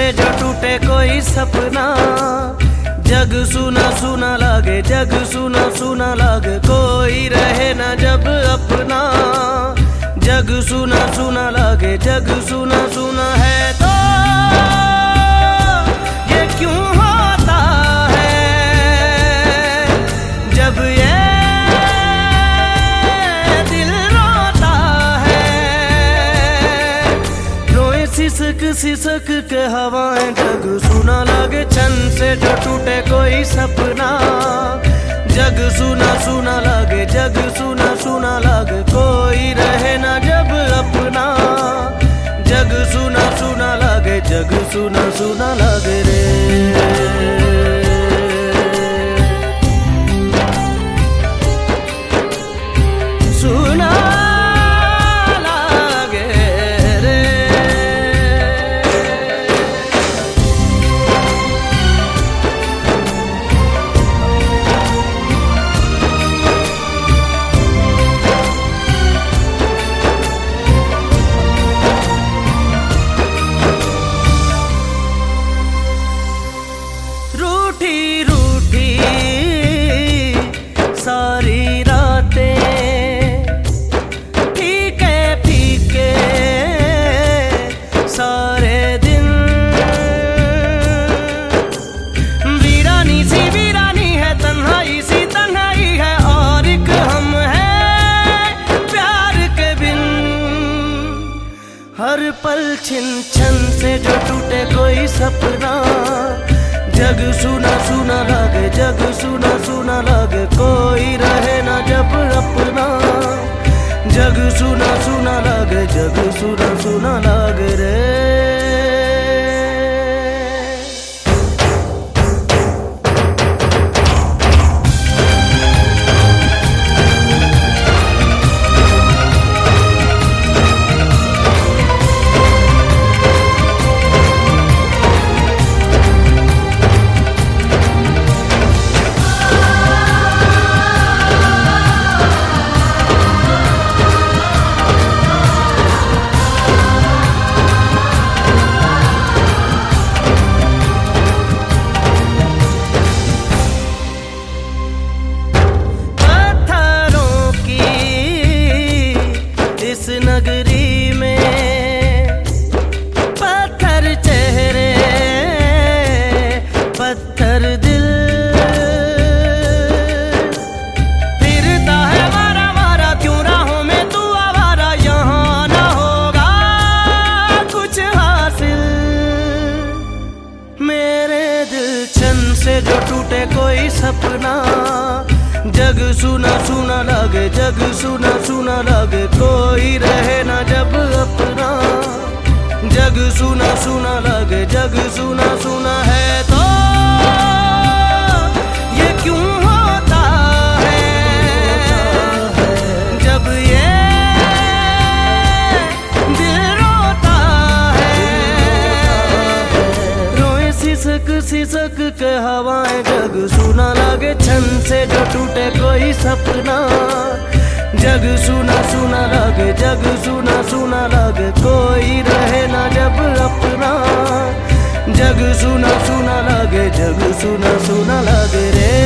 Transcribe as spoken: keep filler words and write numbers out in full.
से जो टूटे कोई सपना। जग सुना सुना लागे, जग सुना सुना लागे, कोई रहे ना जब अपना। जग सुना सुना लागे, जग सुना सुना है तो ये क्यों होता है जब ये दिल रोता है। रोए सिसक सिसक के हवाएं, जग सुना लागे छन से जो टूटे कोई सपना। जग सुना सुना लागे, जग सुना सुना लागे, कोई रहे ना जब अपना। जग सुना सुना लागे, जग सुना सुना लागे रे। सुना लागे रे। रूठी रूठी सारी रातें, फीके फीके सारे दिन। वीरानी सी वीरानी है, तन्हाई सी तन्हाई है, और एक हम है प्यार के बिन। हर पल छिन छन से जो टूटे कोई सपना। जग सुना सुना लागे, जग सुना सुना लागे, कोई रहे ना जब अपना। जग सुना सुना लागे, जग सुना सुना लागे रे। इस नगरी में पत्थर चेहरे, पत्थर दिल। फिरता है मारा मारा, क्यों राहों में तू आवारा। यहाँ ना होगा कुछ हासिल। मेरे दिल छन से जो टूटे कोई सपना। जग सुना सुना लागे, जग सुना सुना लागे, कोई रहे ना जब अपना। जग सुना सुना लागे, जग सुना सुना है तो ये क्यों होता है जब ये दिल रोता है। रोए सिसक सिसक के हवाएं, जग सुना लागे छन से जो टूटे कोई सपना। जग सुना सुना लागे, जग सुना सुना लागे, कोई रहे ना जब अपना। जग सुना सुना लागे, जग सुना सुना लागे रे।